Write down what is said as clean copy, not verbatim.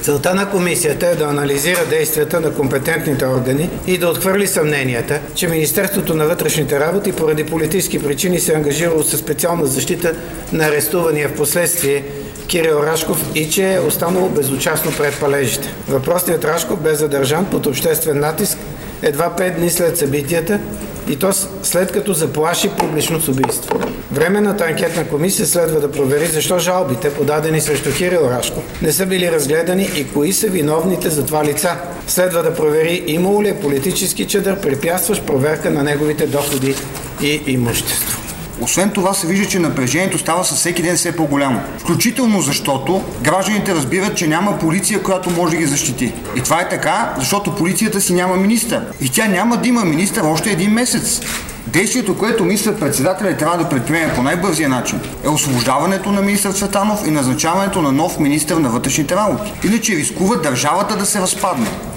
Целта на комисията е да анализира действията на компетентните органи и да отхвърли съмненията, че Министерството на вътрешните работи поради политически причини се е ангажирало със специална защита на арестувания в последствие Кирил Рашков и че е останало безучастно пред палежите. Въпросният Рашков бе задържан под обществен натиск едва 5 дни след събитията и то след като заплаши публично с убийство. Временната анкетна комисия следва да провери защо жалбите, подадени срещу Кирил Рашков, не са били разгледани и кои са виновните за това лица. Следва да провери имало ли е политически чадър, препятстващ проверка на неговите доходи и имущество. Освен това се вижда, че напрежението става със всеки ден все по-голямо. Включително защото гражданите разбират, че няма полиция, която може да ги защити. И това е така, защото полицията си няма министър. И тя няма да има министър още един месец. Действието, което министър-председателят трябва да предприеме по най-бързия начин, е освобождаването на министър Цветанов и назначаването на нов министър на вътрешните работи. Иначе рискува държавата да се разпадне.